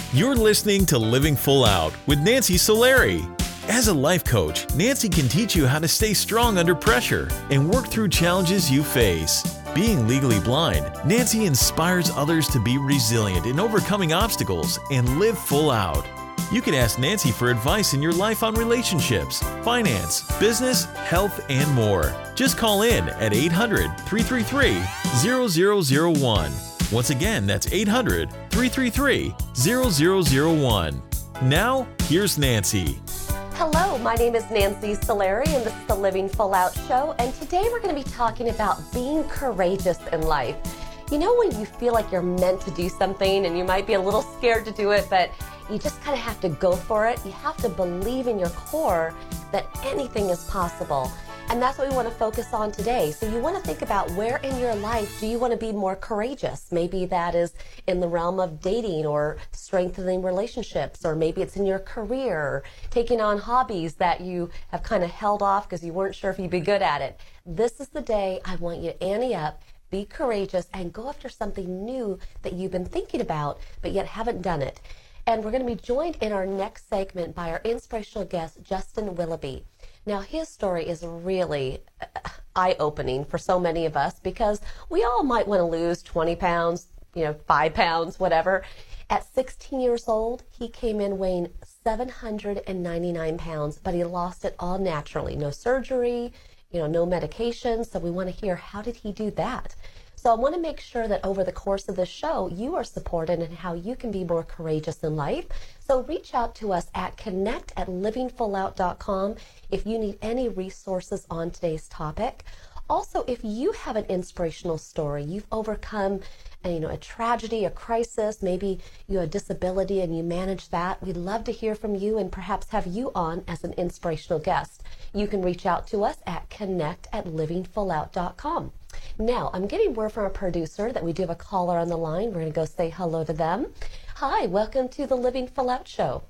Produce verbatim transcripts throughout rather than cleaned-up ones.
You're listening to Living Full Out with Nancy Solari. As a life coach, Nancy can teach you how to stay strong under pressure and work through challenges you face. Being legally blind, Nancy inspires others to be resilient in overcoming obstacles and live full out. You can ask Nancy for advice in your life on relationships, finance, business, health, and more. Just call in at eight hundred, three three three, zero zero zero one. Once again, that's eight hundred, three three three, zero zero zero one. Now, here's Nancy. Hello, my name is Nancy Solari, and this is the Living Full Out Show. And today we're going to be talking about being courageous in life. You know when you feel like you're meant to do something and you might be a little scared to do it, but you just kind of have to go for it. You have to believe in your core that anything is possible. And that's what we want to focus on today. So you want to think about where in your life do you want to be more courageous? Maybe that is in the realm of dating or strengthening relationships, or maybe it's in your career, taking on hobbies that you have kind of held off because you weren't sure if you'd be good at it. This is the day I want you to ante up, be courageous, and go after something new that you've been thinking about but yet haven't done it. And we're going to be joined in our next segment by our inspirational guest, Justin Willoughby. Now, his story is really eye-opening for so many of us because we all might want to lose twenty pounds, you know, five pounds, whatever. At sixteen years old, he came in weighing seven hundred ninety-nine pounds, but he lost it all naturally. No surgery, you know, no medication. So we want to hear, how did he do that? So I want to make sure that over the course of the show, you are supported in how you can be more courageous in life. So reach out to us at connect at living full out dot com if you need any resources on today's topic. Also, if you have an inspirational story, you've overcome a, you know, a tragedy, a crisis, maybe you have a disability and you manage that, we'd love to hear from you and perhaps have you on as an inspirational guest. You can reach out to us at connect at living full out dot com. Now, I'm getting word from our producer that we do have a caller on the line. We're going to go say hello to them. Hi, welcome to the Living Full Out Show.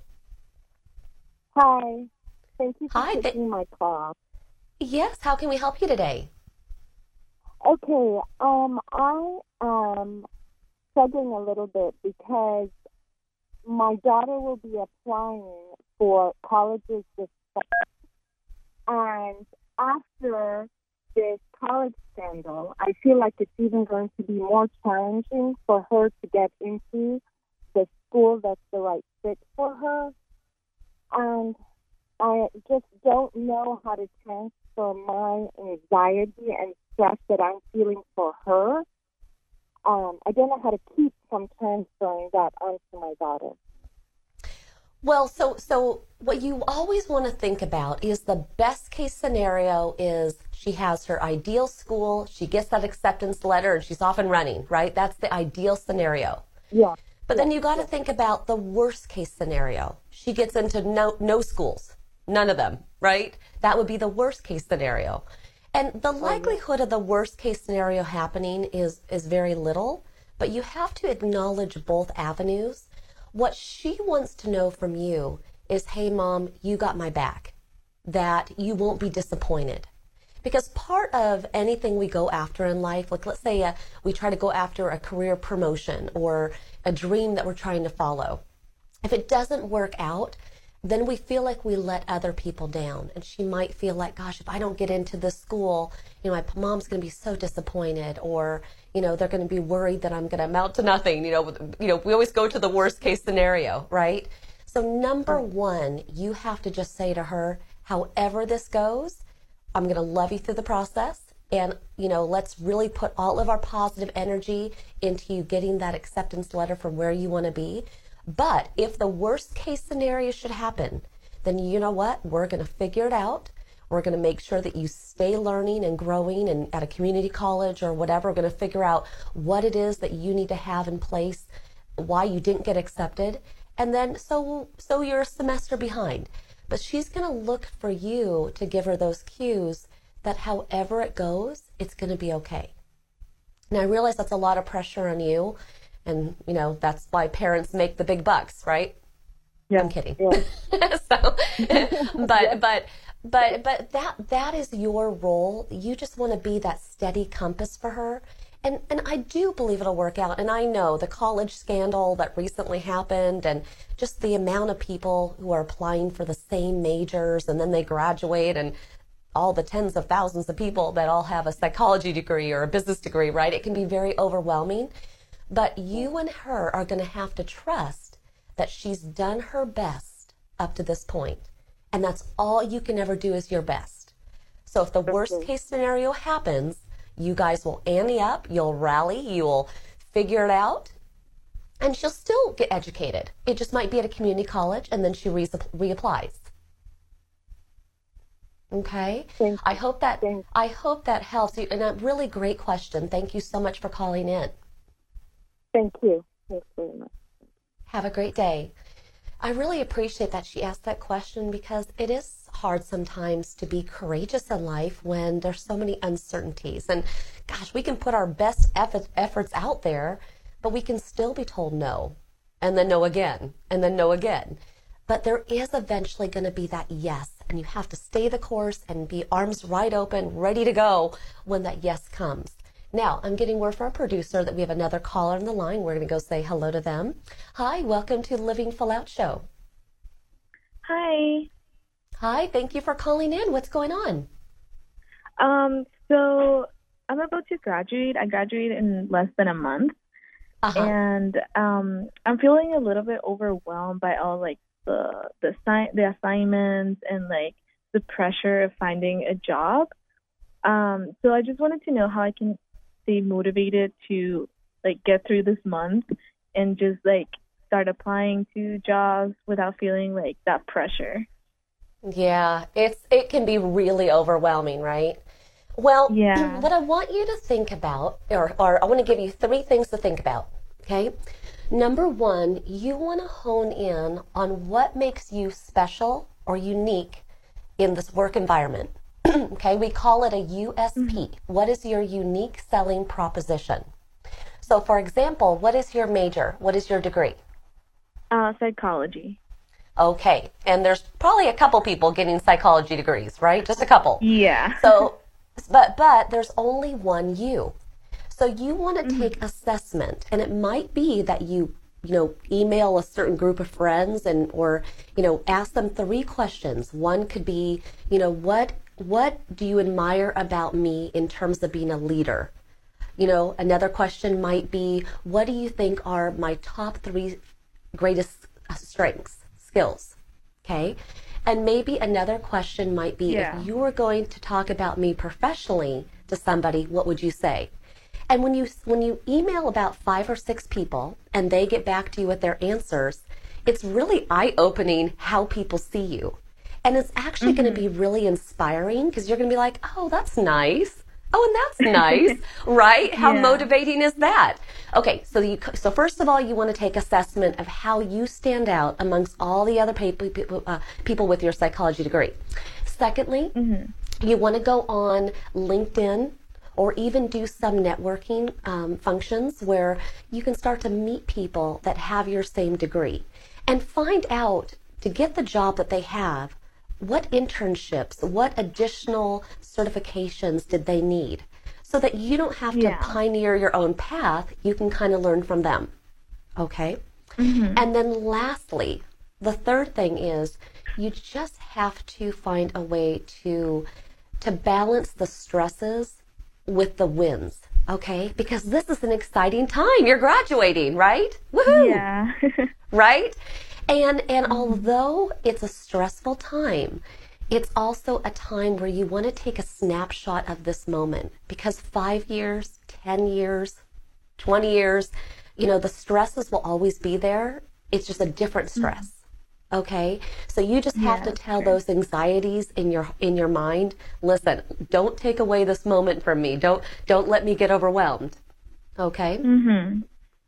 Hi. Thank you for Hi, taking th- my call. Yes, how can we help you today? Okay, um, I am struggling a little bit because my daughter will be applying for colleges this fall. And after this college scandal, I feel like it's even going to be more challenging for her to get into the school that's the right fit for her. And I just don't know how to transfer my anxiety and stress that I'm feeling for her. Um, I don't know how to keep from transferring that onto my daughter. Well, so so what you always want to think about is the best case scenario is she has her ideal school, she gets that acceptance letter, and she's off and running, right? That's the ideal scenario. Yeah. But yeah. then you got to yeah. think about the worst case scenario. She gets into no no schools, none of them, right? That would be the worst case scenario. And the likelihood of the worst case scenario happening is is very little, but you have to acknowledge both avenues. What she wants to know from you is, hey, Mom, you got my back, that you won't be disappointed. Because part of anything we go after in life, like let's say uh, we try to go after a career promotion or a dream that we're trying to follow. If it doesn't work out, then we feel like we let other people down. And she might feel like, gosh, if I don't get into this school, you know, my mom's going to be so disappointed, or, you know, they're going to be worried that I'm going to amount to nothing. You know, you know, we always go to the worst case scenario, right? So number one, you have to just say to her, however this goes, I'm going to love you through the process. And, you know, let's really put all of our positive energy into you getting that acceptance letter from where you want to be. But if the worst case scenario should happen, then you know what? We're going to figure it out. We're going to make sure that you stay learning and growing, and at a community college or whatever, we're going to figure out what it is that you need to have in place, why you didn't get accepted. And then so so you're a semester behind. But she's going to look for you to give her those cues that however it goes, it's going to be okay. Now, I realize that's a lot of pressure on you. And, you know, that's why parents make the big bucks, right? Yeah. I'm kidding. Yeah. so, but, yeah. but, but, but that, that is your role. You just want to be that steady compass for her. And, and I do believe it'll work out. And I know the college scandal that recently happened and just the amount of people who are applying for the same majors and then they graduate and all the tens of thousands of people that all have a psychology degree or a business degree, right? It can be very overwhelming. But you and her are going to have to trust that she's done her best up to this point. And that's all you can ever do is your best. So if the worst case scenario happens, you guys will ante up, you'll rally, you'll figure it out, and she'll still get educated. It just might be at a community college, and then she re- reapplies. Okay? Thank I hope that Thank I hope that helps you. And a really great question. Thank you so much for calling in. Thank you. Thanks very much. Have a great day. I really appreciate that she asked that question because it is hard sometimes to be courageous in life when there's so many uncertainties. And gosh, we can put our best effort, efforts out there, but we can still be told no, and then no again, and then no again. But there is eventually going to be that yes, and you have to stay the course and be arms wide open, ready to go when that yes comes. Now, I'm getting word from our producer that we have another caller on the line. We're going to go say hello to them. Hi, welcome to the Living Full Out Show. Hi. Hi, thank you for calling in. What's going on? Um, so I'm about to graduate. I graduate in less than a month. Uh-huh. And um, I'm feeling a little bit overwhelmed by all like the the, assi- the assignments and like the pressure of finding a job. Um, so I just wanted to know how I can stay motivated to like get through this month and just like start applying to jobs without feeling like that pressure. Yeah, it's it can be really overwhelming, right? Well, yeah. What I want you to think about, or, or I want to give you three things to think about, okay? Number one, you want to hone in on what makes you special or unique in this work environment. Okay, we call it a U S P. Mm-hmm. What is your unique selling proposition? So, for example, what is your major? What is your degree? Uh, psychology. Okay, and there's probably a couple people getting psychology degrees, right? Just a couple. Yeah. So, but but there's only one you. So you want to mm-hmm. take assessment, and it might be that you you know email a certain group of friends and or you know ask them three questions. One could be you know what what do you admire about me in terms of being a leader? You know, another question might be, what do you think are my top three greatest strengths, skills? Okay. And maybe another question might be, yeah. if you were going to talk about me professionally to somebody, what would you say? And when you when you email about five or six people and they get back to you with their answers, it's really eye-opening how people see you. And it's actually mm-hmm. going to be really inspiring because you're going to be like, oh, that's nice. Oh, and that's nice, right? How yeah. motivating is that? Okay, so you so first of all, you want to take assessment of how you stand out amongst all the other people people, uh, people with your psychology degree. Secondly, mm-hmm. you want to go on LinkedIn or even do some networking um, functions where you can start to meet people that have your same degree and find out, to get the job that they have, what internships, what additional certifications did they need, so that you don't have to yeah. pioneer your own path. You can kind of learn from them. Okay? Mm-hmm. And then lastly, the third thing is you just have to find a way to to balance the stresses with the wins. Okay? Because this is an exciting time. You're graduating, right? Woohoo! Yeah. Right? And and although it's a stressful time, it's also a time where you want to take a snapshot of this moment, because five years, ten years, twenty years, you know, the stresses will always be there. It's just a different stress. Okay? So you just have yeah, to tell sure. those anxieties in your in your mind, listen, don't take away this moment from me. Don't don't let me get overwhelmed. Okay? Mhm.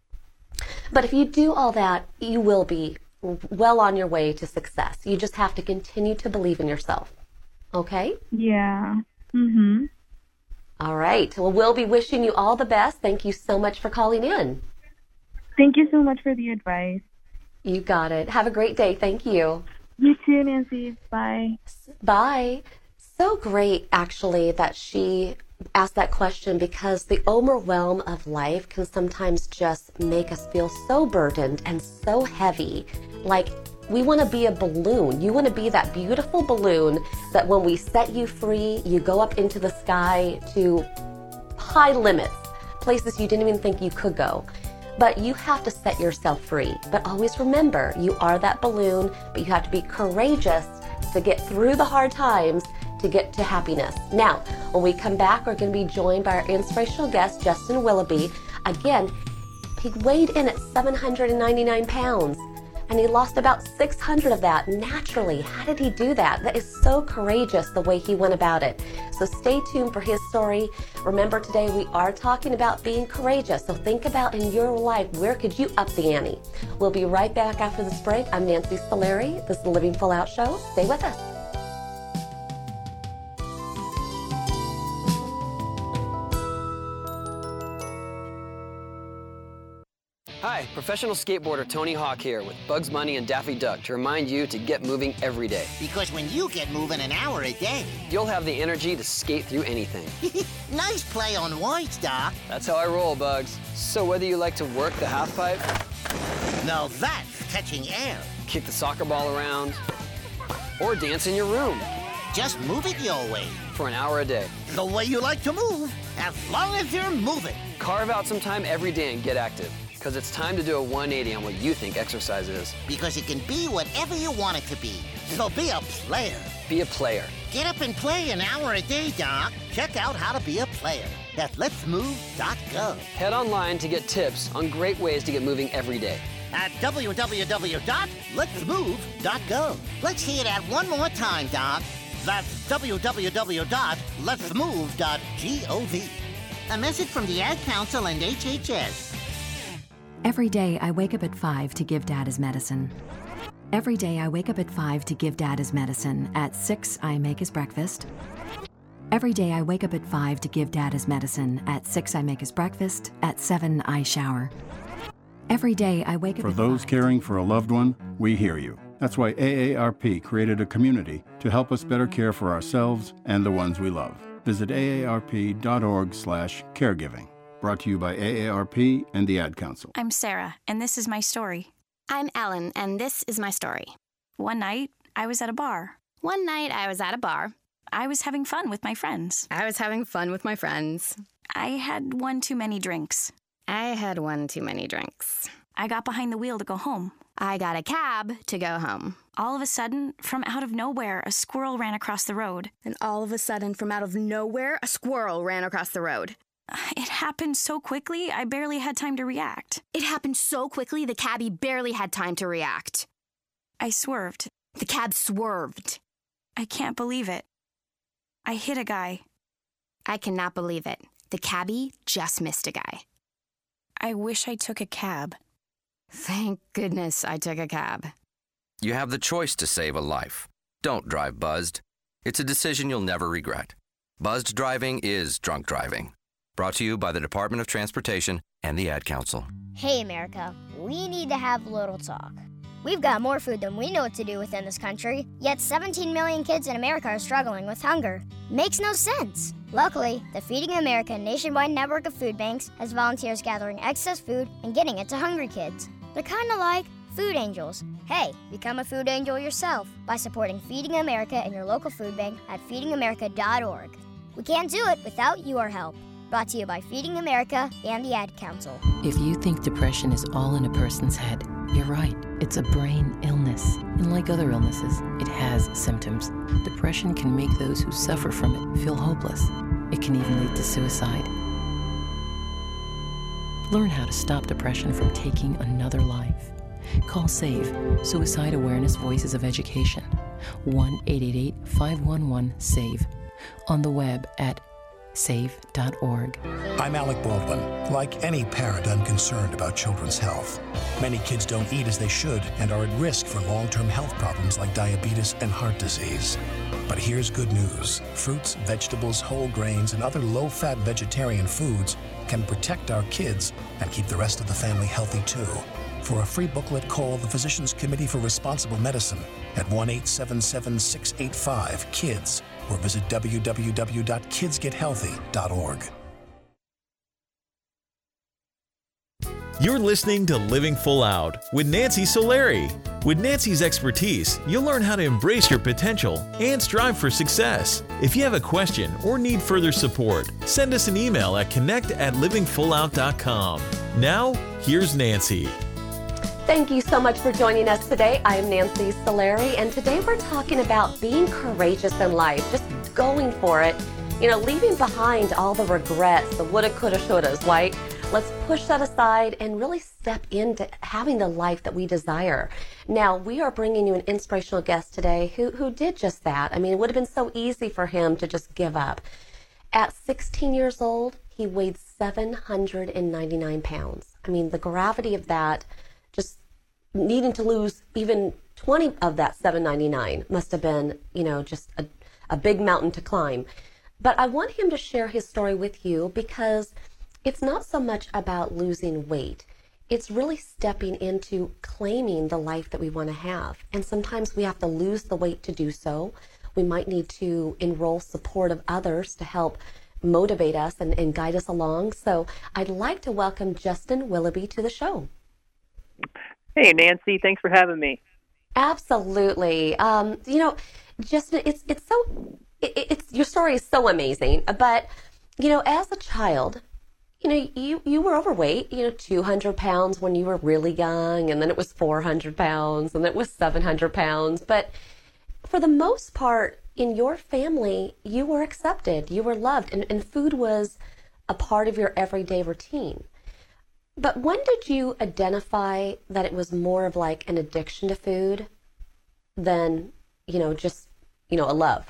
But if you do all that, you will be well on your way to success. You just have to continue to believe in yourself. Okay? Yeah. Mhm. All right. Well, we'll be wishing you all the best. Thank you so much for calling in. Thank you so much for the advice. You got it. Have a great day. Thank you. You too, Nancy. Bye. Bye. So great, actually, that she ask that question because the overwhelm of life can sometimes just make us feel so burdened and so heavy. Like we want to be a balloon. You want to be that beautiful balloon that when we set you free, you go up into the sky to high limits, places you didn't even think you could go. But you have to set yourself free. But always remember, you are that balloon, but you have to be courageous to get through the hard times to get to happiness. Now, when we come back, we're going to be joined by our inspirational guest, Justin Willoughby. Again, he weighed in at seven hundred ninety-nine pounds, and he lost about six hundred of that naturally. How did he do that? That is so courageous the way he went about it. So stay tuned for his story. Remember, today we are talking about being courageous. So think about in your life, where could you up the ante? We'll be right back after this break. I'm Nancy Solari. This is the Living Full Out Show. Stay with us. Hi, professional skateboarder Tony Hawk here with Bugs Bunny and Daffy Duck to remind you to get moving every day. Because when you get moving an hour a day, you'll have the energy to skate through anything. Nice play on words, Doc. That's how I roll, Bugs. So whether you like to work the half pipe, now that's catching air, kick the soccer ball around, or dance in your room, just move it your way. For an hour a day. The way you like to move, as long as you're moving. Carve out some time every day and get active. Because it's time to do a one eighty on what you think exercise is. Because it can be whatever you want it to be. So be a player. Be a player. Get up and play an hour a day, Doc. Check out how to be a player at lets move dot gov. Head online to get tips on great ways to get moving every day. At w w w dot lets move dot gov. Let's hear that one more time, Doc. That's w w w dot lets move dot gov. A message from the Ad Council and H H S. Every day I wake up at five to give Dad his medicine. Every day I wake up at five to give Dad his medicine. At six I make his breakfast. Every day I wake up at five to give Dad his medicine. At six I make his breakfast. At seven I shower. Every day I wake up For at those five. caring for a loved one, we hear you. That's why A A R P created a community to help us better care for ourselves and the ones we love. Visit A A R P dot org slash caregiving. Brought to you by A A R P and the Ad Council. I'm Sarah, and this is my story. I'm Ellen, and this is my story. One night, I was at a bar. One night, I was at a bar. I was having fun with my friends. I was having fun with my friends. I had one too many drinks. I had one too many drinks. I got behind the wheel to go home. I got a cab to go home. All of a sudden, from out of nowhere, a squirrel ran across the road. And all of a sudden, from out of nowhere, a squirrel ran across the road. It happened so quickly, I barely had time to react. It happened so quickly, the cabbie barely had time to react. I swerved. The cab swerved. I can't believe it. I hit a guy. I cannot believe it. The cabbie just missed a guy. I wish I took a cab. Thank goodness I took a cab. You have the choice to save a life. Don't drive buzzed. It's a decision you'll never regret. Buzzed driving is drunk driving. Brought to you by the Department of Transportation and the Ad Council. Hey, America, we need to have a little talk. We've got more food than we know what to do with in this country, yet seventeen million kids in America are struggling with hunger. Makes no sense. Luckily, the Feeding America nationwide network of food banks has volunteers gathering excess food and getting it to hungry kids. They're kind of like food angels. Hey, become a food angel yourself by supporting Feeding America and your local food bank at feeding america dot org. We can't do it without your help. Brought to you by Feeding America and the Ad Council. If you think depression is all in a person's head, you're right. It's a brain illness. And like other illnesses, it has symptoms. Depression can make those who suffer from it feel hopeless. It can even lead to suicide. Learn how to stop depression from taking another life. Call SAVE, Suicide Awareness Voices of Education, one eight eight eight, five one one, SAVE, on the web at save dot org. I'm Alec Baldwin. Like any parent, I'm concerned about children's health. Many kids don't eat as they should and are at risk for long-term health problems like diabetes and heart disease. But here's good news. Fruits, vegetables, whole grains, and other low-fat vegetarian foods can protect our kids and keep the rest of the family healthy too. For a free booklet, call the Physicians Committee for Responsible Medicine at one eight seven seven, six eight five, KIDS or visit w w w dot kids get healthy dot org. You're listening to Living Full Out with Nancy Solari. With Nancy's expertise, you'll learn how to embrace your potential and strive for success. If you have a question or need further support, send us an email at connect at living full out dot com. Now, here's Nancy. Thank you so much for joining us today. I am Nancy Solari, and today we're talking about being courageous in life, just going for it, you know, leaving behind all the regrets, the woulda, coulda, shouldas, right? Let's push that aside and really step into having the life that we desire. Now, we are bringing you an inspirational guest today who, who did just that. I mean, it would have been so easy for him to just give up. At sixteen years old, he weighed seven hundred ninety-nine pounds. I mean, the gravity of that, just needing to lose even twenty of that seven ninety-nine must have been, you know, just a, a big mountain to climb. But I want him to share his story with you because it's not so much about losing weight. It's really stepping into claiming the life that we want to have. And sometimes we have to lose the weight to do so. We might need to enroll support of others to help motivate us and, and guide us along. So I'd like to welcome Justin Willoughby to the show. Hey, Nancy. Thanks for having me. Absolutely. Um, you know, Justin, it's it's so it, it's your story is so amazing. But you know, as a child, you know, you, you were overweight, you know, two hundred pounds when you were really young, and then it was four hundred pounds, and then it was seven hundred pounds. But for the most part, in your family, you were accepted, you were loved, and, and food was a part of your everyday routine. But when did you identify that it was more of like an addiction to food than, you know, just, you know, a love?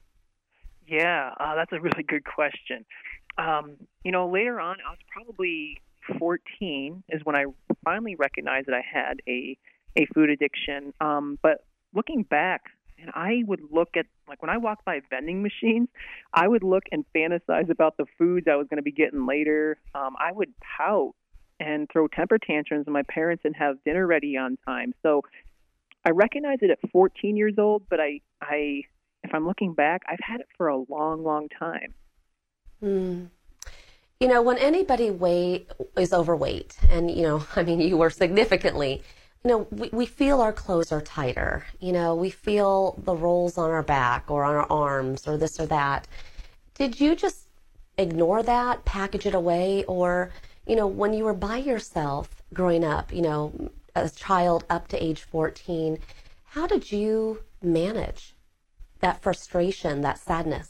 Yeah, uh, that's a really good question. Um, you know, later on, I was probably fourteen is when I finally recognized that I had a, a food addiction. Um, but looking back, and I would look at, like when I walked by vending machines, I would look and fantasize about the foods I was going to be getting later. Um, I would pout and throw temper tantrums, and my parents didn't have dinner ready on time. So I recognized it at fourteen years old, but I, I, if I'm looking back, I've had it for a long, long time. Mm. You know, when anybody weight is overweight, and, you know, I mean, you were significantly, you know, we, we feel our clothes are tighter. You know, we feel the rolls on our back or on our arms or this or that. Did you just ignore that, package it away? Or, you know, when you were by yourself growing up, you know, as a child up to age fourteen, how did you manage that frustration, that sadness?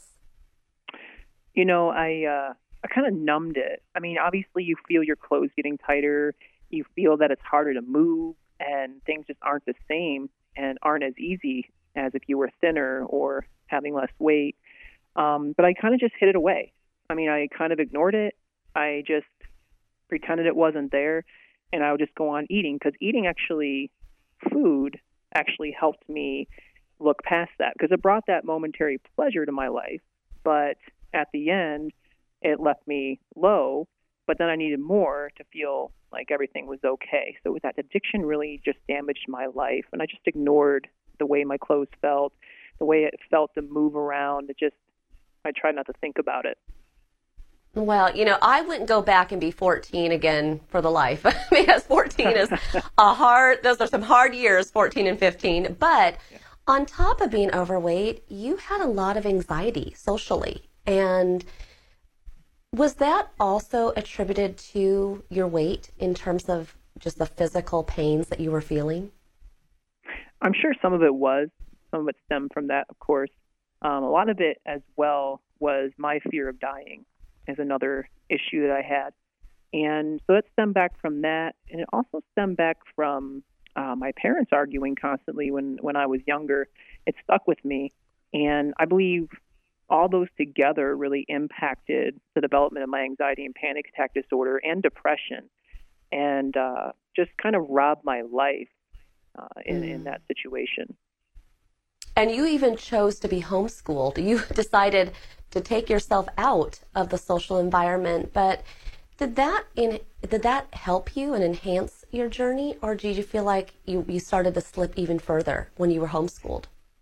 You know, I uh, I kind of numbed it. I mean, obviously you feel your clothes getting tighter. You feel that it's harder to move and things just aren't the same and aren't as easy as if you were thinner or having less weight. Um, but I kind of just hid it away. I mean, I kind of ignored it. I just pretended it wasn't there, and I would just go on eating because eating actually, food actually helped me look past that because it brought that momentary pleasure to my life. But at the end, it left me low, but then I needed more to feel like everything was okay. So that addiction really just damaged my life, and I just ignored the way my clothes felt, the way it felt to move around. It just, I tried not to think about it. Well, you know, I wouldn't go back and be fourteen again for the life because fourteen is a hard, those are some hard years, fourteen and fifteen. But yeah. On top of being overweight, you had a lot of anxiety socially. And was that also attributed to your weight in terms of just the physical pains that you were feeling? I'm sure some of it was. Some of it stemmed from that, of course. Um, a lot of it as well was my fear of dying is another issue that I had. And so it stemmed back from that. And it also stemmed back from uh, my parents arguing constantly when, when I was younger. It stuck with me. And I believe all those together really impacted the development of my anxiety and panic attack disorder and depression, and uh, just kind of robbed my life uh, in, mm. in that situation. And you even chose to be homeschooled. You decided to take yourself out of the social environment. But did that in, did that help you and enhance your journey, or did you feel like you, you started to slip even further when you were homeschooled?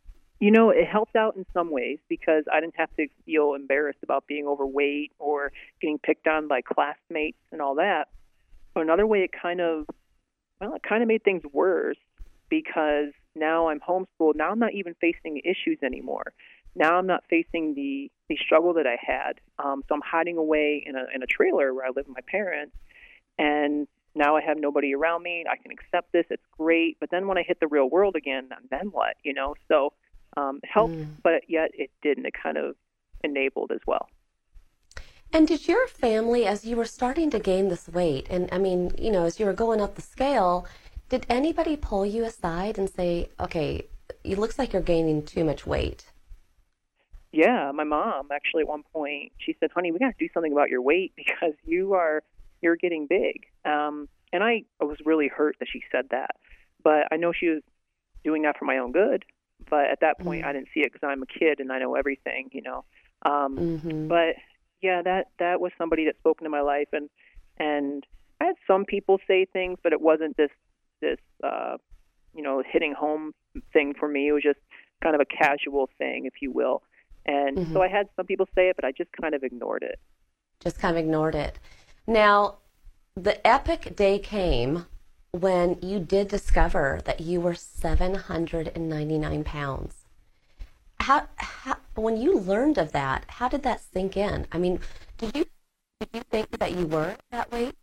You know, it helped out in some ways because I didn't have to feel embarrassed about being overweight or getting picked on by classmates and all that. But another way it kind of, well, it kind of made things worse because now I'm homeschooled. Now I'm not even facing issues anymore. Now I'm not facing the, the struggle that I had. Um, so I'm hiding away in a in a trailer where I live with my parents, and now I have nobody around me. I can accept this. It's great. But then when I hit the real world again, then what? You know, so um, it helped, mm. but yet it didn't. It kind of enabled as well. And did your family, as you were starting to gain this weight, and I mean, you know, as you were going up the scale, did anybody pull you aside and say, okay, it looks like you're gaining too much weight? Yeah, my mom actually at one point, she said, honey, we got to do something about your weight because you are, you're getting big. Um, and I, I was really hurt that she said that. But I know she was doing that for my own good. But at that point, mm-hmm. I didn't see it because I'm a kid and I know everything, you know. Um, mm-hmm. But yeah, that, that was somebody that spoke into my life. And, and I had some people say things, but it wasn't this, this uh, you know, hitting home thing for me. It was just kind of a casual thing, if you will. And mm-hmm. so I had some people say it, but I just kind of ignored it. Just kind of ignored it. Now, the epic day came when you did discover that you were seven hundred ninety-nine pounds. How, how, when you learned of that, how did that sink in? I mean, did you did you think that you were that weight?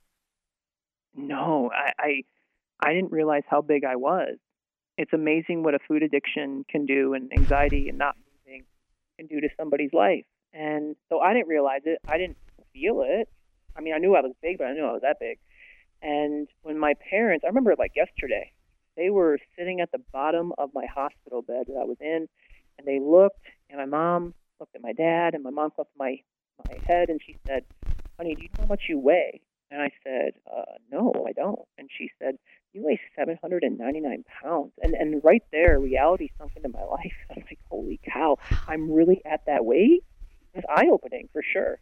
No, I, I I didn't realize how big I was. It's amazing what a food addiction can do, and anxiety and not moving can do to somebody's life. And so I didn't realize it. I didn't feel it. I mean, I knew I was big, but I knew I was that big. And when my parents, I remember it like yesterday, they were sitting at the bottom of my hospital bed that I was in, and they looked, and my mom looked at my dad, and my mom looked at my, my head, and she said, honey, do you know how much you weigh? And I said, uh, no, I don't. And she said, you weigh seven hundred ninety-nine pounds. And and right there, reality sunk into my life. I'm like, holy cow, I'm really at that weight? It's eye-opening for sure.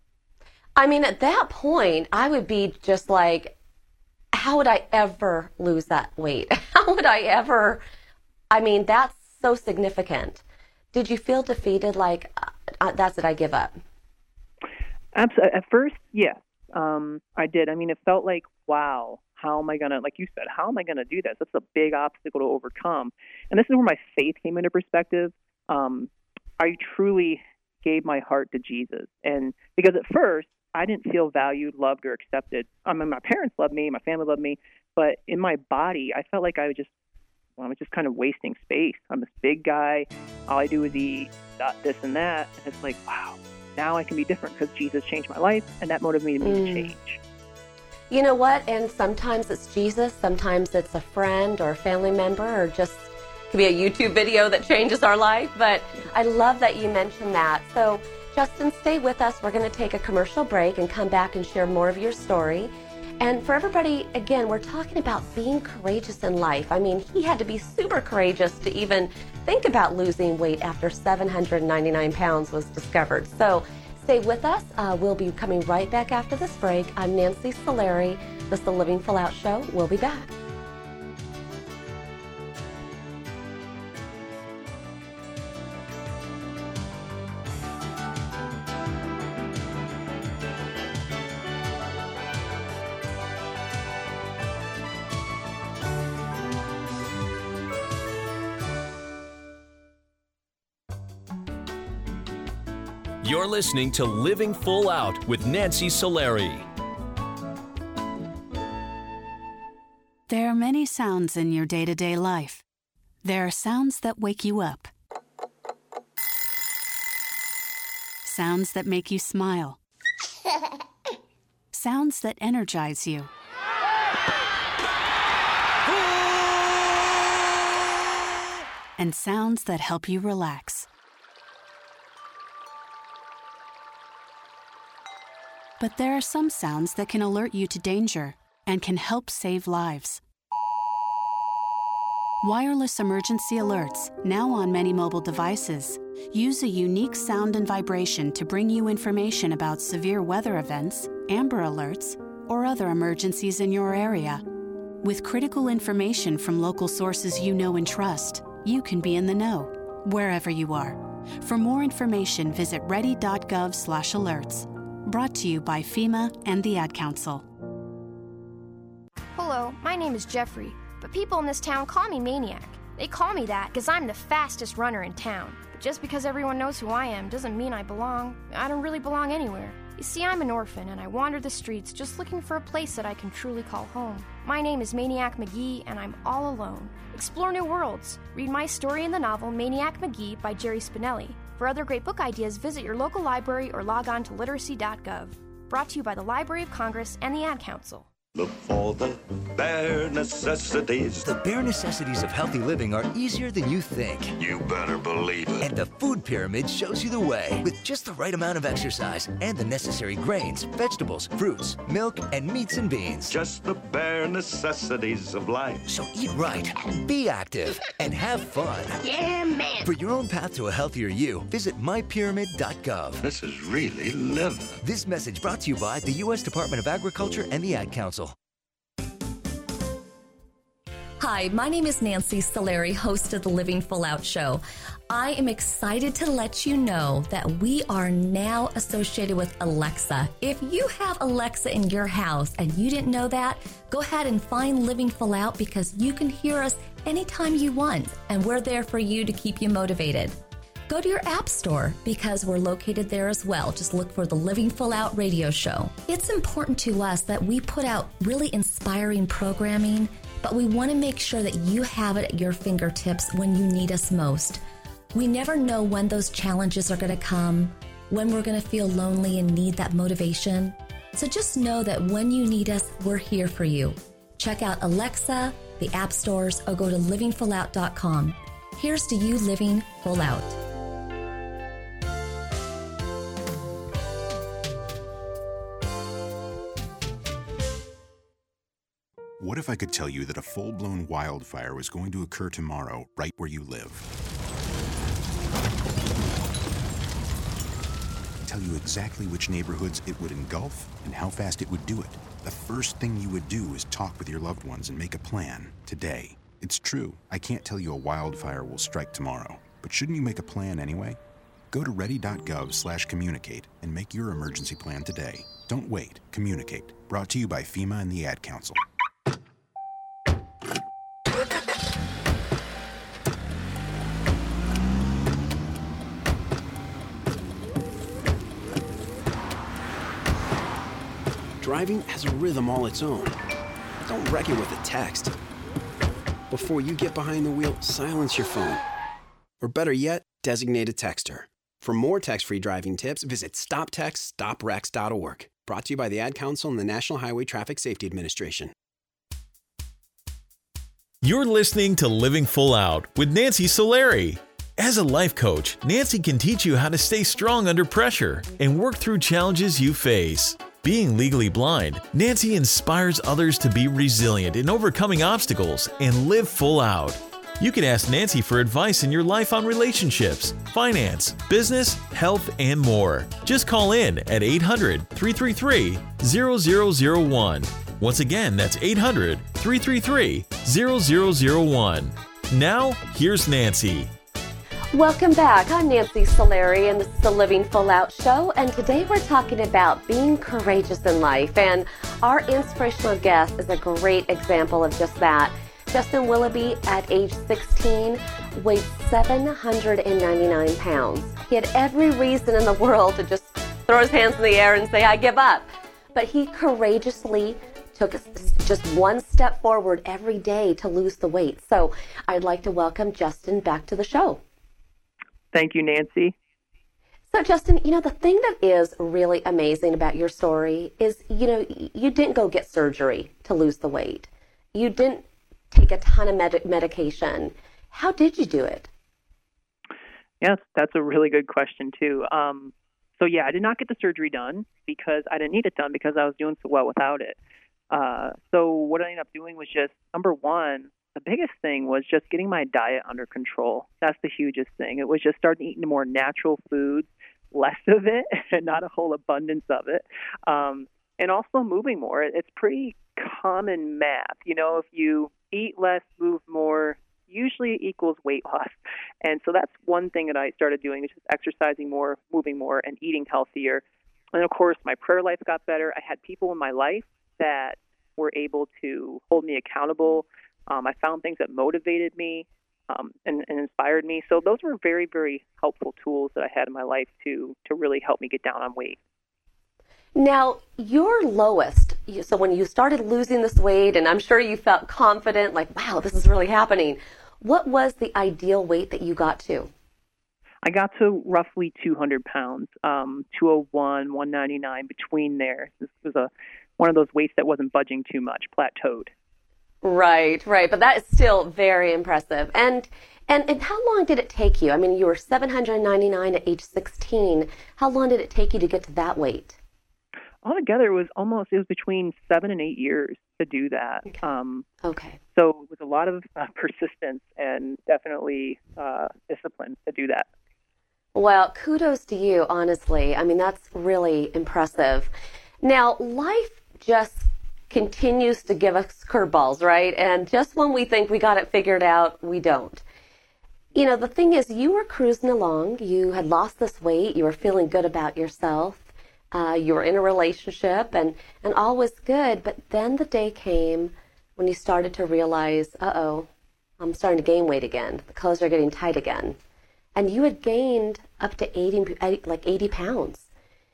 I mean, at that point, I would be just like, how would I ever lose that weight? How would I ever? I mean, that's so significant. Did you feel defeated, like, uh, that's it, I give up? Absolutely. At first, yes, um, I did. I mean, it felt like, wow, how am I going to, like you said, how am I going to do this? That's a big obstacle to overcome. And this is where my faith came into perspective. Um, I truly gave my heart to Jesus. And because at first, I didn't feel valued, loved, or accepted. I mean, my parents loved me, my family loved me, but in my body, I felt like I was just, well, I was just kind of wasting space. I'm this big guy. All I do is eat, this and that. And it's like, wow, now I can be different because Jesus changed my life, and that motivated me mm. to change. You know what? And sometimes it's Jesus, sometimes it's a friend or a family member, or just it could be a YouTube video that changes our life. But I love that you mentioned that. So, Justin, stay with us. We're going to take a commercial break and come back and share more of your story. And for everybody, again, we're talking about being courageous in life. I mean, he had to be super courageous to even think about losing weight after seven hundred ninety-nine pounds was discovered. So stay with us. Uh, we'll be coming right back after this break. I'm Nancy Solari. This is the Living Full Out Show. We'll be back. You're listening to Living Full Out with Nancy Solari. There are many sounds in your day-to-day life. There are sounds that wake you up. Sounds that make you smile. Sounds that energize you. And sounds that help you relax. But there are some sounds that can alert you to danger and can help save lives. Wireless emergency alerts, now on many mobile devices, use a unique sound and vibration to bring you information about severe weather events, Amber Alerts, or other emergencies in your area. With critical information from local sources you know and trust, you can be in the know. wherever you are. For more information, visit ready.gov slash alerts. Brought to you by FEMA and the Ad Council. Hello, my name is Jeffrey, but people in this town call me Maniac. They call me that because I'm the fastest runner in town. But just because everyone knows who I am doesn't mean I belong. I don't really belong anywhere. You see, I'm an orphan, and I wander the streets just looking for a place that I can truly call home. My name is Maniac McGee, and I'm all alone. Explore new worlds. Read my story in the novel Maniac McGee by Jerry Spinelli. For other great book ideas, visit your local library or log on to literacy dot gov. Brought to you by the Library of Congress and the Ad Council. Look for the bare necessities. The bare necessities of healthy living are easier than you think. You better believe it. And the Food Pyramid shows you the way. With just the right amount of exercise and the necessary grains, vegetables, fruits, milk, and meats and beans. Just the bare necessities of life. So eat right, be active, and have fun. Yeah, man. For your own path to a healthier you, visit my pyramid dot gov. This is really living. This message brought to you by the U S Department of Agriculture and the Ad Council. Hi, my name is Nancy Soleri, host of the Living Full Out Show. I am excited to let you know that we are now associated with Alexa. If you have Alexa in your house and you didn't know that, go ahead and find Living Full Out because you can hear us anytime you want, and we're there for you to keep you motivated. Go to your app store because we're located there as well. Just look for the Living Full Out radio show. It's important to us that we put out really inspiring programming, but we want to make sure that you have it at your fingertips when you need us most. We never know when those challenges are going to come, when we're going to feel lonely and need that motivation. So just know that when you need us, we're here for you. Check out Alexa, the app stores, or go to living full out dot com. Here's to you living full out. What if I could tell you that a full-blown wildfire was going to occur tomorrow right where you live? Tell you exactly which neighborhoods it would engulf and how fast it would do it. The first thing you would do is talk with your loved ones and make a plan today. It's true, I can't tell you a wildfire will strike tomorrow, but shouldn't you make a plan anyway? Go to ready.gov slash communicate and make your emergency plan today. Don't wait, communicate. Brought to you by FEMA and the Ad Council. Driving has a rhythm all its own. Don't wreck it with a text. Before you get behind the wheel, silence your phone. Or better yet, designate a texter. For more text-free driving tips, visit stop text stop wrecks dot org. Brought to you by the Ad Council and the National Highway Traffic Safety Administration. You're listening to Living Full Out with Nancy Soleri. As a life coach, Nancy can teach you how to stay strong under pressure and work through challenges you face. Being legally blind, Nancy inspires others to be resilient in overcoming obstacles and live full out. You can ask Nancy for advice in your life on relationships, finance, business, health, and more. Just call in at eight hundred, three three three, zero zero zero one. Once again, that's eight hundred, three three three, zero zero zero one. Now, here's Nancy. Welcome back. I'm Nancy Soleri, and this is the Living Full Out Show. And today we're talking about being courageous in life. And our inspirational guest is a great example of just that. Justin Willoughby, at age sixteen, weighed seven hundred ninety-nine pounds. He had every reason in the world to just throw his hands in the air and say, I give up. But he courageously took just one step forward every day to lose the weight. So I'd like to welcome Justin back to the show. Thank you, Nancy. So, Justin, you know, the thing that is really amazing about your story is, you know, you didn't go get surgery to lose the weight. You didn't take a ton of med- medication. How did you do it? Yes, that's a really good question, too. Um, so, yeah, I did not get the surgery done because I didn't need it done because I was doing so well without it. Uh, so what I ended up doing was just, number one, the biggest thing was just getting my diet under control. That's the hugest thing. It was just starting eating more natural foods, less of it, and not a whole abundance of it. Um, and also moving more. It's pretty common math. You know, if you eat less, move more, usually equals weight loss. And so that's one thing that I started doing, is just exercising more, moving more, and eating healthier. And of course, my prayer life got better. I had people in my life that were able to hold me accountable. Um, I found things that motivated me um, and, and inspired me. So those were very, very helpful tools that I had in my life to to really help me get down on weight. Now, your lowest, so when you started losing this weight, and I'm sure you felt confident, like, wow, this is really happening. What was the ideal weight that you got to? I got to roughly two hundred pounds, um, two oh one, one ninety-nine, between there. This was a one of those weights that wasn't budging too much, plateaued. Right, right. But that is still very impressive. And and and how long did it take you? I mean, you were seven hundred ninety-nine at age sixteen. How long did it take you to get to that weight? Altogether, it was almost, it was between seven and eight years to do that. Okay. Um, okay. So it was a lot of uh, persistence and definitely uh, discipline to do that. Well, kudos to you, honestly. I mean, that's really impressive. Now, life just continues to give us curveballs, right? And just when we think we got it figured out, we don't. You know, the thing is, you were cruising along. You had lost this weight. You were feeling good about yourself. Uh, you were in a relationship, and, and all was good. But then the day came when you started to realize, uh-oh, I'm starting to gain weight again. The clothes are getting tight again. And you had gained up to eighty, like eighty pounds.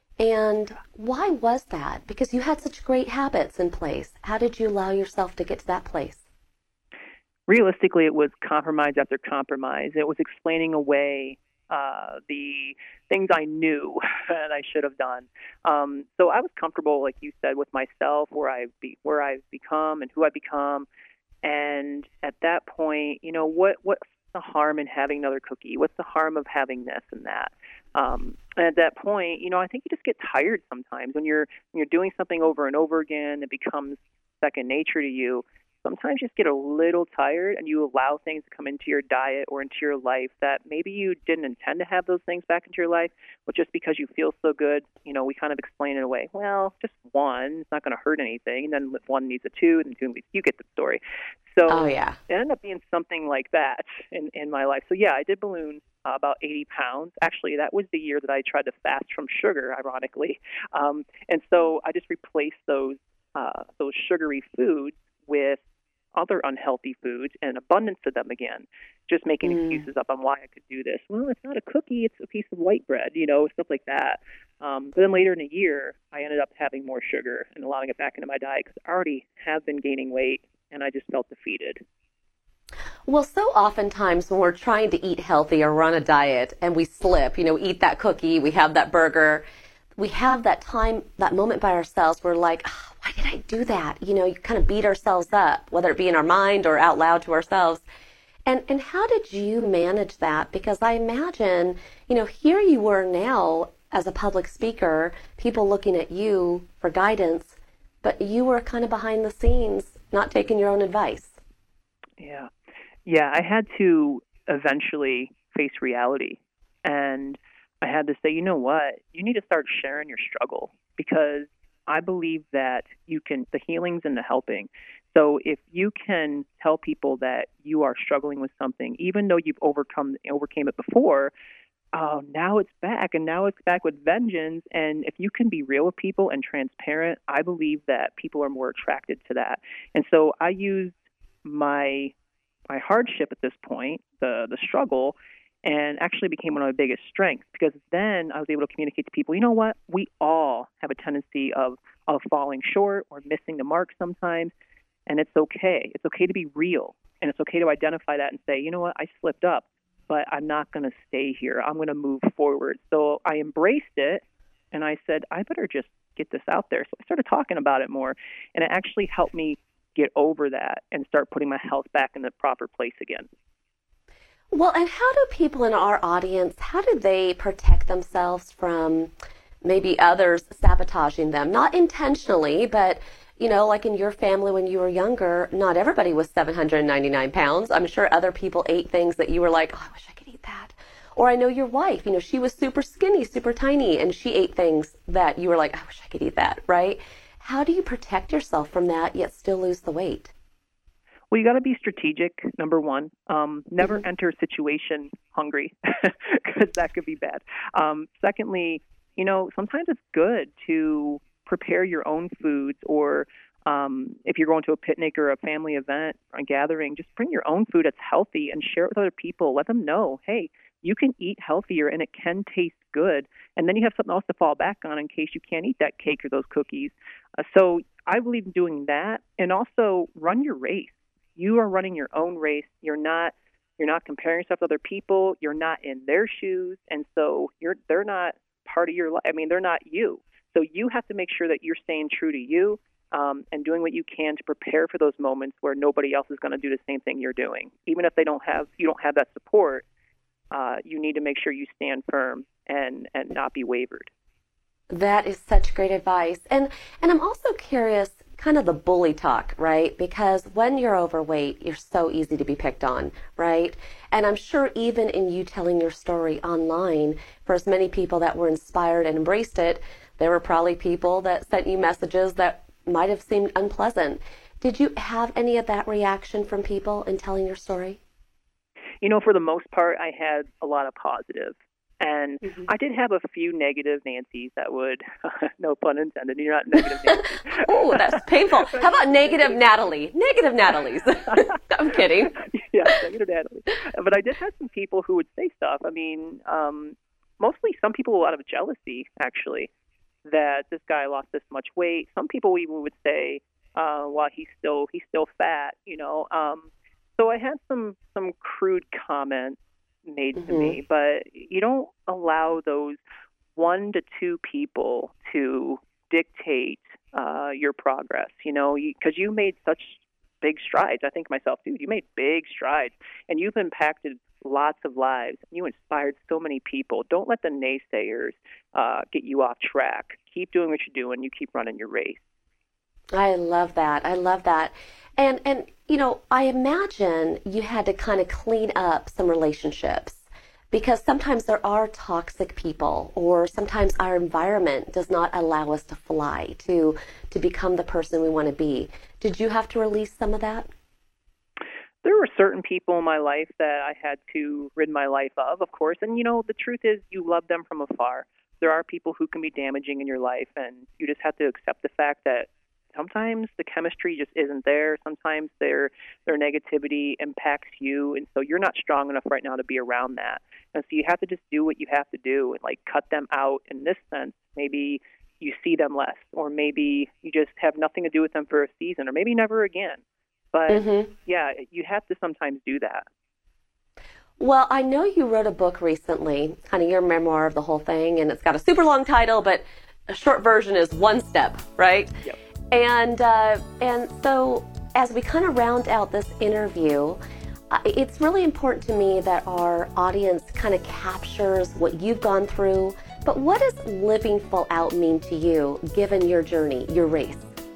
And why was that? Because you had such great habits in place. How did you allow yourself to get to that place? Realistically, it was compromise after compromise. It was explaining away uh, the things I knew that I should have done. Um, so I was comfortable, like you said, with myself, where I've be, where I've become and who I've become. And at that point, you know, what what's the harm in having another cookie? What's the harm of having this and that? Um, and at that point, you know, I think you just get tired sometimes when you're when you're doing something over and over again. It becomes second nature to you. Sometimes you just get a little tired, and you allow things to come into your diet or into your life that maybe you didn't intend to have those things back into your life, but just because you feel so good, you know, we kind of explain it away. Well, just one, it's not going to hurt anything. And then if one needs a two, then two needs, you get the story. So oh, yeah. It ended up being something like that in, in my life. So yeah, I did balloon uh, about eighty pounds. Actually, that was the year that I tried to fast from sugar, ironically. Um, and so I just replaced those uh, those sugary foods with other unhealthy foods and abundance of them again, just making mm. excuses up on why I could do this. Well, it's not a cookie, it's a piece of white bread, you know, stuff like that. Um, but then later in the year, I ended up having more sugar and allowing it back into my diet because I already have been gaining weight and I just felt defeated. Well, so oftentimes when we're trying to eat healthy or run a diet and we slip, you know, eat that cookie, we have that burger, we have that time, that moment by ourselves, we're like, oh, why did I do that? You know, you kind of beat ourselves up, whether it be in our mind or out loud to ourselves. And and how did you manage that? Because I imagine, you know, here you were now as a public speaker, people looking at you for guidance, but you were kind of behind the scenes, not taking your own advice. Yeah. Yeah, I had to eventually face reality. And I had to say, you know what? You need to start sharing your struggle, because I believe that you can, the healing's in the helping. So if you can tell people that you are struggling with something, even though you've overcome overcame it before, uh, now it's back, and now it's back with vengeance. And if you can be real with people and transparent, I believe that people are more attracted to that. And so I used my my hardship at this point, the the struggle, and actually became one of my biggest strengths, because then I was able to communicate to people, you know what, we all have a tendency of, of falling short or missing the mark sometimes, and it's okay. It's okay to be real, and it's okay to identify that and say, you know what, I slipped up, but I'm not going to stay here. I'm going to move forward. So I embraced it, and I said, I better just get this out there. So I started talking about it more, and it actually helped me get over that and start putting my health back in the proper place again. Well, and how do people in our audience, how do they protect themselves from maybe others sabotaging them? Not intentionally, but, you know, like in your family when you were younger, not everybody was seven hundred ninety-nine pounds. I'm sure other people ate things that you were like, oh, I wish I could eat that. Or I know your wife, you know, she was super skinny, super tiny, and she ate things that you were like, I wish I could eat that, right? How do you protect yourself from that yet still lose the weight? Well, you got to be strategic, number one. Um, never mm-hmm. enter a situation hungry, because that could be bad. Um, secondly, you know, sometimes it's good to prepare your own foods, or um, if you're going to a picnic or a family event or a gathering, just bring your own food that's healthy and share it with other people. Let them know, hey, you can eat healthier and it can taste good. And then you have something else to fall back on in case you can't eat that cake or those cookies. Uh, so I believe in doing that. And also run your race. You are running your own race. You're not you're not comparing yourself to other people. You're not in their shoes. And so you're they're not part of your life. I mean, they're not you. So you have to make sure that you're staying true to you um, and doing what you can to prepare for those moments where nobody else is going to do the same thing you're doing. Even if they don't have you don't have that support, uh, you need to make sure you stand firm and, and not be wavered. That is such great advice. And and I'm also curious, kind of the bully talk, right? Because when you're overweight, you're so easy to be picked on, right? And I'm sure even in you telling your story online, for as many people that were inspired and embraced it, there were probably people that sent you messages that might have seemed unpleasant. Did you have any of that reaction from people in telling your story? You know, for the most part, I had a lot of positive. And mm-hmm. I did have a few negative Nancys that would, no pun intended, you're not negative Nancy. Oh, that's painful. How about negative Natalie? Negative Natalie's. I'm kidding. Yeah, negative Natalie. But I did have some people who would say stuff. I mean, um, mostly some people out of jealousy, actually, that this guy lost this much weight. Some people even would say, uh, well, he's still he's still fat, you know. Um, so I had some some crude comments made mm-hmm. to me, but you don't allow those one to two people to dictate uh, your progress, you know, because you, you made such big strides. I think myself, dude, you made big strides, and you've impacted lots of lives. You inspired so many people. Don't let the naysayers uh, get you off track. Keep doing what you're doing. You keep running your race. I love that. I love that. And, and you know, I imagine you had to kind of clean up some relationships, because sometimes there are toxic people, or sometimes our environment does not allow us to fly, to to become the person we want to be. Did you have to release some of that? There were certain people in my life that I had to rid my life of, of course. And, you know, the truth is you love them from afar. There are people who can be damaging in your life, and you just have to accept the fact that sometimes the chemistry just isn't there. Sometimes their their negativity impacts you, and so you're not strong enough right now to be around that. And so you have to just do what you have to do and, like, cut them out in this sense. Maybe you see them less, or maybe you just have nothing to do with them for a season, or maybe never again. But, mm-hmm. yeah, you have to sometimes do that. Well, I know you wrote a book recently, kind of your memoir of the whole thing, and it's got a super long title, but a short version is One Step, right? Yep. And uh, and so as we kind of round out this interview, uh, it's really important to me that our audience kind of captures what you've gone through. But what does living full out mean to you, given your journey, your race?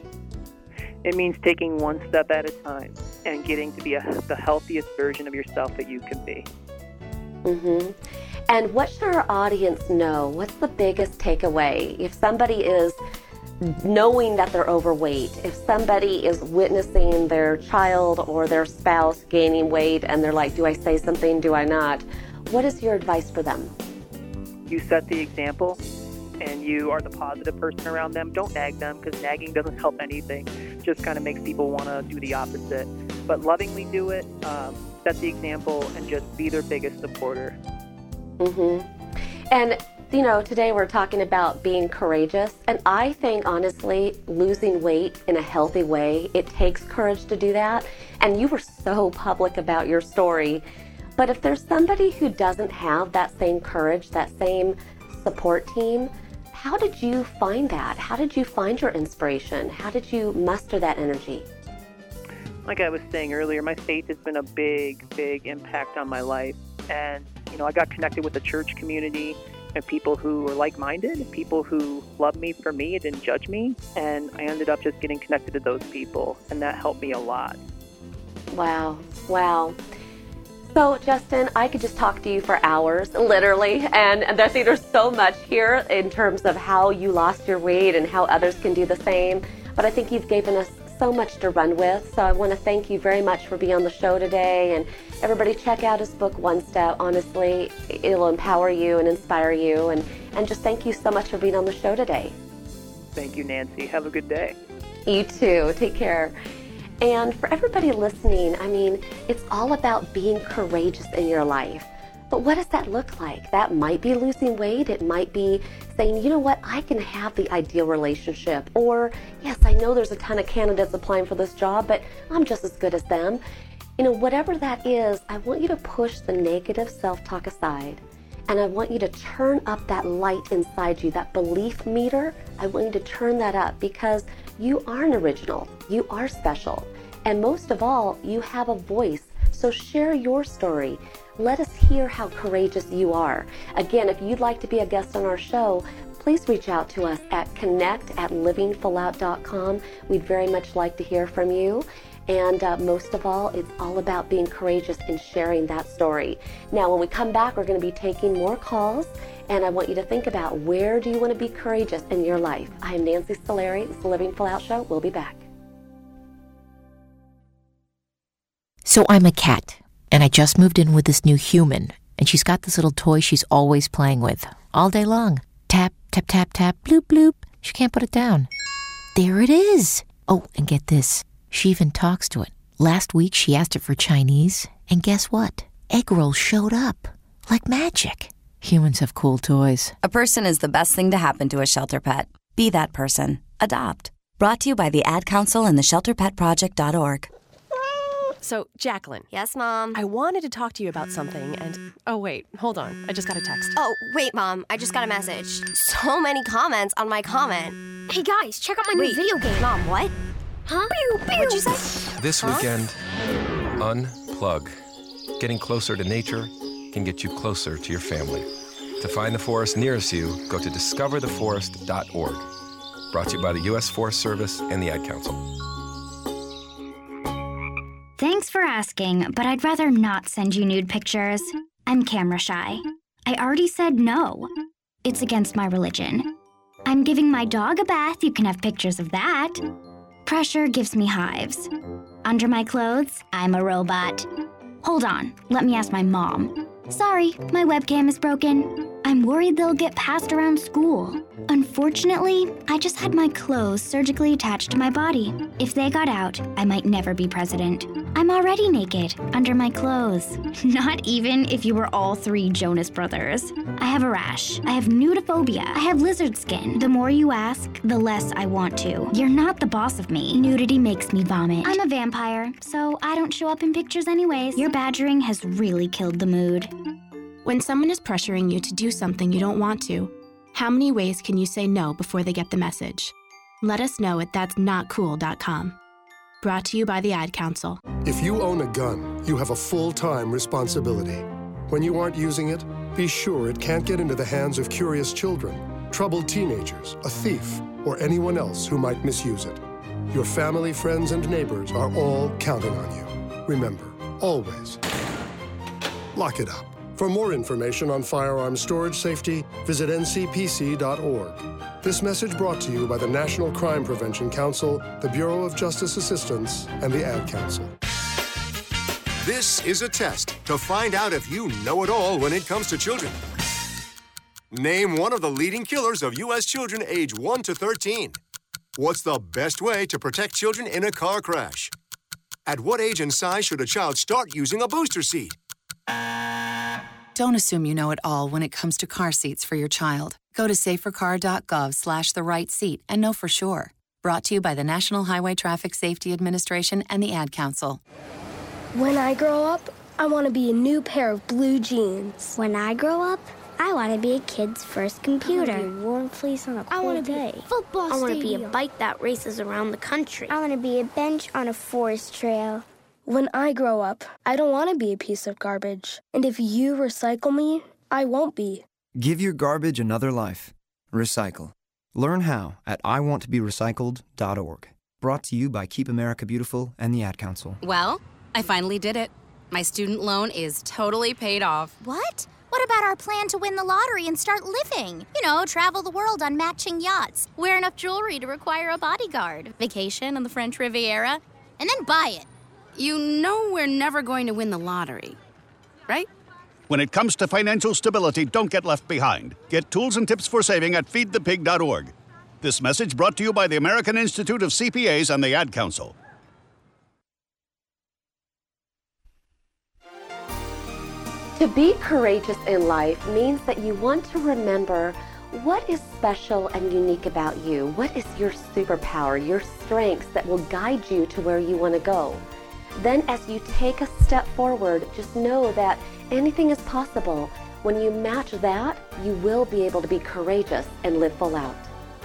It means taking one step at a time and getting to be a, the healthiest version of yourself that you can be. Mm-hmm. And what should our audience know? What's the biggest takeaway? If somebody is knowing that they're overweight, if somebody is witnessing their child or their spouse gaining weight and they're like, do I say something, do I not? What is your advice for them? You set the example and you are the positive person around them. Don't nag them, because nagging doesn't help anything. Just kind of makes people want to do the opposite. But lovingly do it, um, set the example, and just be their biggest supporter. Mm-hmm. And you know, today we're talking about being courageous, and I think, honestly, losing weight in a healthy way, it takes courage to do that, and you were so public about your story. But if there's somebody who doesn't have that same courage, that same support team, how did you find that? How did you find your inspiration? How did you muster that energy? Like I was saying earlier, my faith has been a big, big impact on my life, and, you know, I got connected with the church community, and people who were like-minded, people who loved me for me and didn't judge me, and I ended up just getting connected to those people, and that helped me a lot. Wow, wow. So, Justin, I could just talk to you for hours, literally, and, and I think there's so much here in terms of how you lost your weight and how others can do the same, but I think you've given us so much to run with. So I want to thank you very much for being on the show today. And everybody check out his book, One Step. Honestly, it'll empower you and inspire you. And, and just thank you so much for being on the show today. Thank you, Nancy. Have a good day. You too. Take care. And for everybody listening, I mean, it's all about being courageous in your life. But what does that look like? That might be losing weight. It might be saying, you know what, I can have the ideal relationship. Or, yes, I know there's a ton of candidates applying for this job, but I'm just as good as them. You know, whatever that is, I want you to push the negative self-talk aside. And I want you to turn up that light inside you, that belief meter. I want you to turn that up because you are an original. You are special. And most of all, you have a voice. So share your story. Let us hear how courageous you are. Again, if you'd like to be a guest on our show, please reach out to us at connect at living full out dot com. We'd very much like to hear from you. And uh, most of all, it's all about being courageous and sharing that story. Now, when we come back, we're going to be taking more calls. And I want you to think about, where do you want to be courageous in your life? I am Nancy Solari. It's the Living Full Out Show. We'll be back. So I'm a cat, and I just moved in with this new human, and she's got this little toy she's always playing with, all day long. Tap, tap, tap, tap, bloop, bloop. She can't put it down. There it is. Oh, and get this. She even talks to it. Last week, she asked it for Chinese, and guess what? Egg rolls showed up. Like magic. Humans have cool toys. A person is the best thing to happen to a shelter pet. Be that person. Adopt. Brought to you by the Ad Council and the shelter pet project dot org. So, Jacqueline. Yes, Mom? I wanted to talk to you about something, and... Oh, wait. Hold on. I just got a text. Oh, wait, Mom. I just got a message. So many comments on my comment. Hey, guys, check out my wait, new video game. Mom, what? Huh? Pew, pew. What'd you say? This huh? weekend, unplug. Getting closer to nature can get you closer to your family. To find the forest nearest you, go to discover the forest dot org. Brought to you by the U S Forest Service and the Ad Council. Thanks for asking, but I'd rather not send you nude pictures. I'm camera shy. I already said no. It's against my religion. I'm giving my dog a bath. You can have pictures of that. Pressure gives me hives. Under my clothes, I'm a robot. Hold on, let me ask my mom. Sorry, my webcam is broken. I'm worried they'll get passed around school. Unfortunately, I just had my clothes surgically attached to my body. If they got out, I might never be president. I'm already naked, under my clothes. Not even if you were all three Jonas Brothers. I have a rash. I have nudophobia. I have lizard skin. The more you ask, the less I want to. You're not the boss of me. Nudity makes me vomit. I'm a vampire, so I don't show up in pictures anyways. Your badgering has really killed the mood. When someone is pressuring you to do something you don't want to, how many ways can you say no before they get the message? Let us know at that's not cool dot com. Brought to you by the Ad Council. If you own a gun, you have a full-time responsibility. When you aren't using it, be sure it can't get into the hands of curious children, troubled teenagers, a thief, or anyone else who might misuse it. Your family, friends, and neighbors are all counting on you. Remember, always, lock it up. For more information on firearm storage safety, visit N C P C dot org. This message brought to you by the National Crime Prevention Council, the Bureau of Justice Assistance, and the Ad Council. This is a test to find out if you know it all when it comes to children. Name one of the leading killers of U S children age one to thirteen. What's the best way to protect children in a car crash? At what age and size should a child start using a booster seat? Don't assume you know it all when it comes to car seats for your child. Go to safer car dot gov slash the right seat and know for sure. Brought to you by the National Highway Traffic Safety Administration and the Ad Council. When I grow up, I want to be a new pair of blue jeans. When I grow up, I want to be a kid's first computer. I want to be a warm fleece on a cold I want to day. be a football I want to stadium. be a bike that races around the country. I want to be a bench on a forest trail. When I grow up, I don't want to be a piece of garbage. And if you recycle me, I won't be. Give your garbage another life. Recycle. Learn how at I want to be recycled dot org. Brought to you by Keep America Beautiful and the Ad Council. Well, I finally did it. My student loan is totally paid off. What? What about our plan to win the lottery and start living? You know, travel the world on matching yachts, wear enough jewelry to require a bodyguard, vacation on the French Riviera, and then buy it. You know we're never going to win the lottery, right? When it comes to financial stability, don't get left behind. Get tools and tips for saving at feed the pig dot org. This message brought to you by the American Institute of C P As and the Ad Council. To be courageous in life means that you want to remember what is special and unique about you. What is your superpower, your strengths that will guide you to where you want to go? Then as you take a step forward, just know that anything is possible. When you match that, you will be able to be courageous and live full out.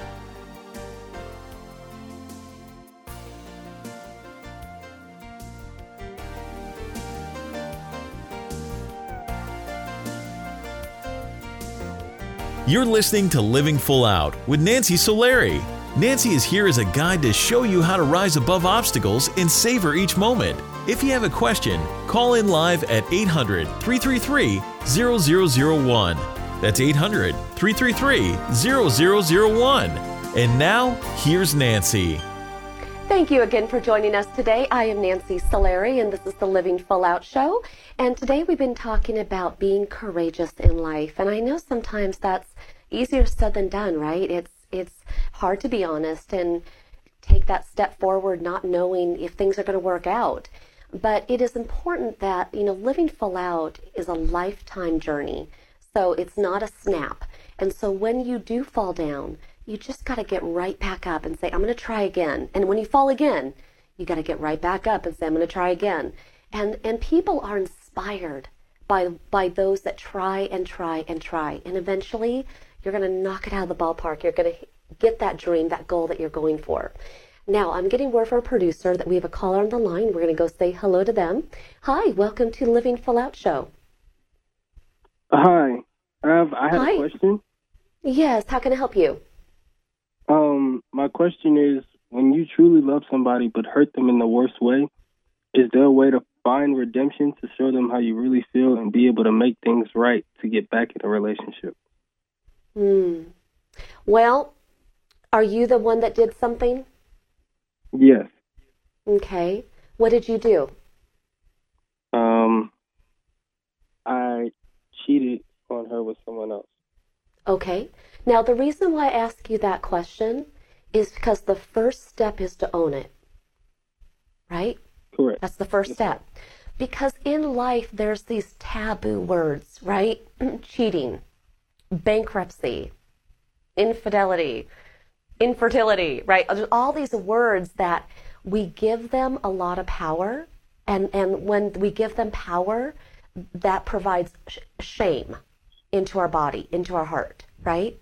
You're listening to Living Full Out with Nancy Solari. Nancy is here as a guide to show you how to rise above obstacles and savor each moment. If you have a question, call in live at eight hundred, three three three, zero zero zero one. That's eight hundred, three three three, zero zero zero one. And now, here's Nancy. Thank you again for joining us today. I am Nancy Solari, and this is the Living Full Out Show. And today we've been talking about being courageous in life. And I know sometimes that's easier said than done, right? It's it's hard to be honest and take that step forward not knowing if things are going to work out. But it is important that, you know, living full out is a lifetime journey. So it's not a snap. And so when you do fall down, you just got to get right back up and say, I'm going to try again. And when you fall again, you got to get right back up and say, I'm going to try again. And and people are inspired by by those that try and try and try. And eventually, you're going to knock it out of the ballpark. You're going to get that dream, that goal that you're going for. Now, I'm getting word from our producer that we have a caller on the line. We're going to go say hello to them. Hi, welcome to Living Full Out Show. Hi. I have I had Hi. a question. Yes, how can I help you? Um, my question is, when you truly love somebody but hurt them in the worst way, is there a way to find redemption to show them how you really feel and be able to make things right to get back in a relationship? Hmm. Well, are you the one that did something? Yes. Okay. What did you do? Um, I cheated on her with someone else. Okay. Now, the reason why I ask you that question is because the first step is to own it. Right? Correct. That's the first step. Because in life, there's these taboo words, right? Cheating, bankruptcy, infidelity, infertility, right? There's all these words that we give them a lot of power. And, and when we give them power, that provides sh- shame into our body, into our heart, right?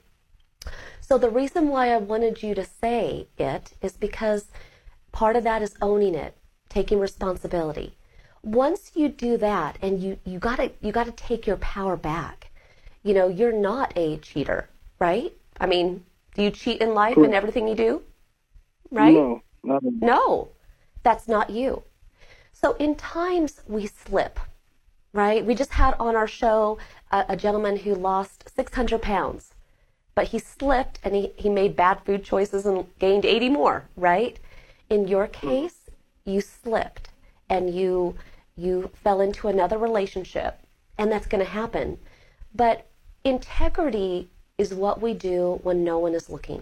So the reason why I wanted you to say it is because part of that is owning it, taking responsibility. Once you do that, and you, you gotta you gotta take your power back. You know, you're not a cheater, right? I mean, do you cheat in life in everything you do? Right? No, not at all. No, that's not you. So in times we slip, right? We just had on our show a, a gentleman who lost six hundred pounds, but he slipped and he, he made bad food choices and gained eighty more, right? In your case, you slipped and you you fell into another relationship, and that's going to happen. But integrity is what we do when no one is looking.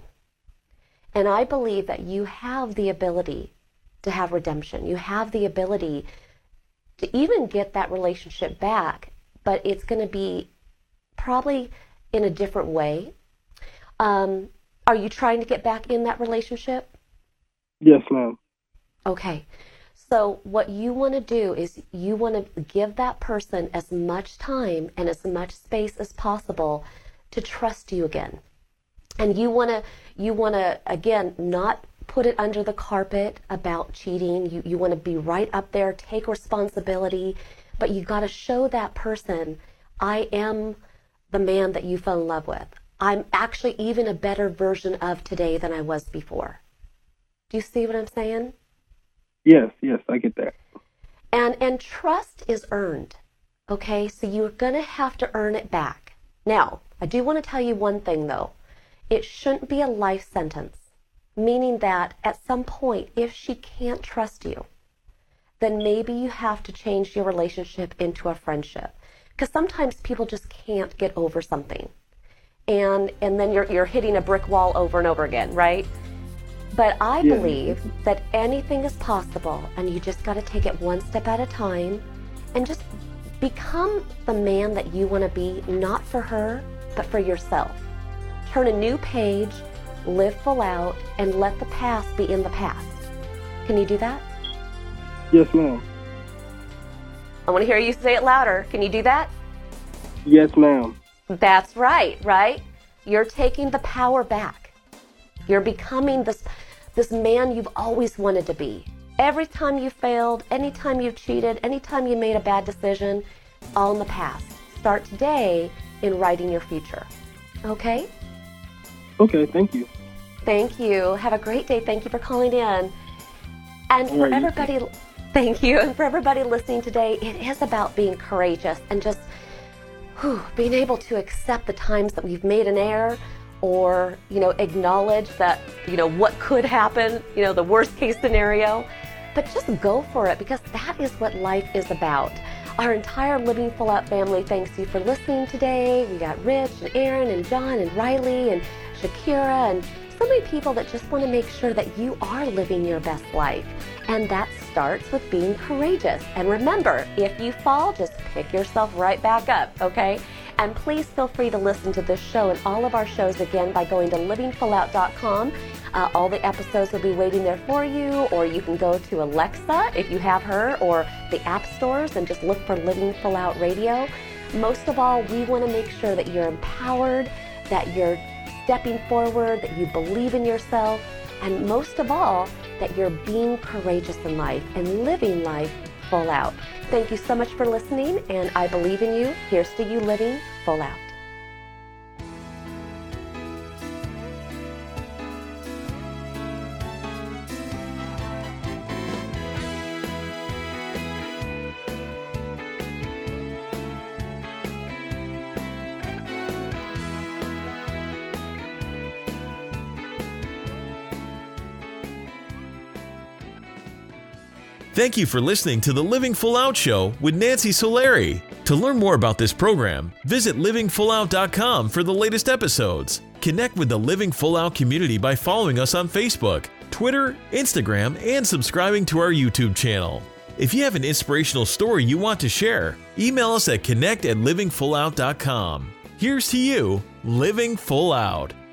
And I believe that you have the ability to have redemption. You have the ability to even get that relationship back, but it's going to be probably in a different way. Um, are you trying to get back in that relationship? Yes, ma'am. Okay. So what you want to do is you want to give that person as much time and as much space as possible to trust you again. And you want to, you want to, again, not put it under the carpet about cheating. You, you want to be right up there, take responsibility, but you got to show that person, I am the man that you fell in love with. I'm actually even a better version of today than I was before. Do you see what I'm saying? Yes, yes, I get that. And and trust is earned. Okay, so you're going to have to earn it back. Now, I do want to tell you one thing though. It shouldn't be a life sentence, meaning that at some point, if she can't trust you, then maybe you have to change your relationship into a friendship. Because sometimes people just can't get over something. And and then you're you're hitting a brick wall over and over again, right? But I yeah. believe that anything is possible, and you just got to take it one step at a time and just become the man that you want to be, not for her, but for yourself. Turn a new page, live full out, and let the past be in the past. Can you do that? Yes, ma'am. I want to hear you say it louder. Can you do that? Yes, ma'am. That's right, right? You're taking the power back. You're becoming this, this man you've always wanted to be. Every time you failed, anytime you cheated, anytime you made a bad decision, all in the past. Start today in writing your future. Okay? Okay, thank you. Thank you. Have a great day. Thank you for calling in. And for everybody, thank you. And for everybody listening today, it is about being courageous and just whew, being able to accept the times that we've made an error, or, you know, acknowledge that, you know, what could happen, you know, the worst case scenario, but just go for it, because that is what life is about. Our entire Living Full Out family thanks you for listening today. We got Rich and Aaron and John and Riley and Shakira and so many people that just want to make sure that you are living your best life. And that starts with being courageous. And remember, if you fall, just pick yourself right back up, okay? And please feel free to listen to this show and all of our shows again by going to living full out dot com. Uh, all the episodes will be waiting there for you, or you can go to Alexa if you have her, or the app stores and just look for Living Full Out Radio. Most of all, we want to make sure that you're empowered, that you're stepping forward, that you believe in yourself, and most of all, that you're being courageous in life and living life full out. Thank you so much for listening, and I believe in you. Here's to you living full out. Thank you for listening to the Living Full Out Show with Nancy Solari. To learn more about this program, visit living full out dot com for the latest episodes. Connect with the Living Full Out community by following us on Facebook, Twitter, Instagram, and subscribing to our YouTube channel. If you have an inspirational story you want to share, email us at connect at living full out dot com. Here's to you, living full out.